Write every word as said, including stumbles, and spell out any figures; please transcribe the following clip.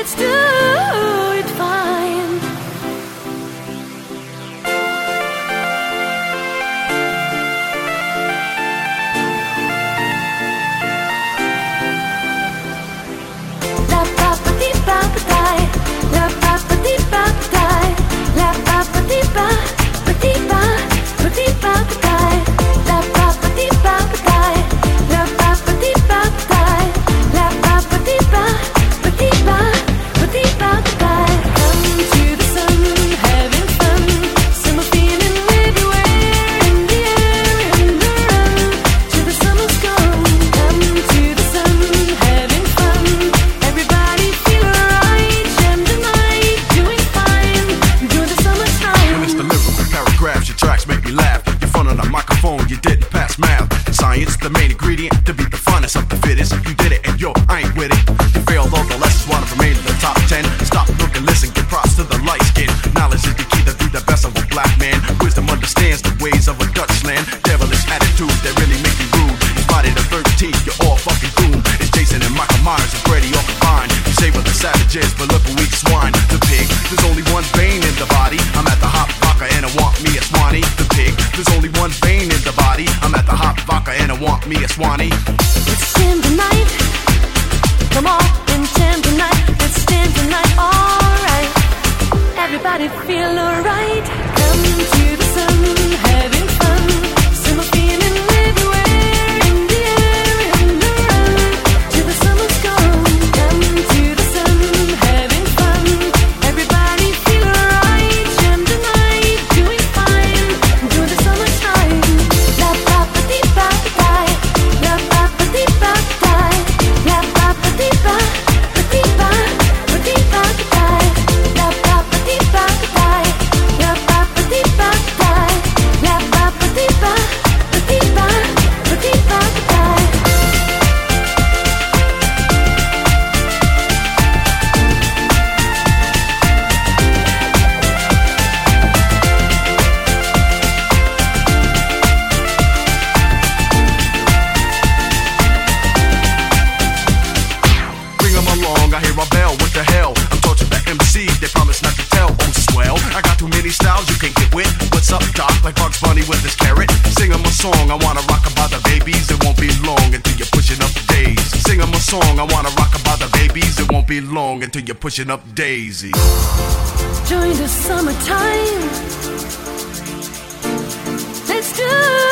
Let's do it fine. La pa pa di pa pa die. La pa pa di pa pa die. La pa pa di pa pa di pa pa di pa pa die. La pa pa di pa pa die. La pa pa di pa pa die. La pa pa di pa pa di pa pa di pa pa die. Come to the sun, having fun. Summer feeling everywhere, in the air, in the run. Till the summer's gone. Come to the sun, having fun. Everybody feel alright. Jam the night, doing fine. Doing the summertime. When it's the lyrical paragraphs, your tracks make me laugh. You're front on the microphone, you didn't pass math. Science, the main ingredient to be the finest of the fittest. You did it, and yo, I ain't with it. You failed all the lessons, wanna remain in the top ten. Stop, look, and listen, give props to the light skin. Knowledge is the key to be the best of a black man. Wisdom understands the ways of a Dutch land. Devilish attitudes that really make you rude. It's Friday the thirteenth, you're all fucking doomed. It's Jason and Michael Myers and Freddy off the vine. You say we're the savages, but look who eats swine. The pig, there's only one vein in the body. I'm at the hot vodka and I want me a Swanee. The pig, there's only one vein in the body. I'm at the hot vodka and I want me a Swanee. Let's jam tonight. Come on and jam tonight. Let's jam tonight. Alright. Everybody feel alright. Come to the sun, having fun. Summer feeling everywhere, in the air, in the run. Till the summer's gone. Come to the sun, having fun. Everybody feel alright. Jam tonight, doing fine. Doing the summertime. La pa pa di pa pa die. La pa pa di pa pa die. La pa pa di pa pa di pa pa di pa pa die. La pa pa di pa pa die. La pa pa di pa pa die. La pa pa di pa pa di pa pa di pa pa die. Bring 'em along, I hear a bell, what the hell? I'm tortured the M Cs, they promise not to tell. Oh, swell, I got too many styles you can't get with. What's up, Doc? Like Bugs Bunny with his carrot. Sing 'em a song, I wanna rock about the babies. It won't be long until you're pushing up days. Sing 'em a song, I wanna rock about the babies. It won't be long until you're pushing up daisies. Join the summertime. Let's do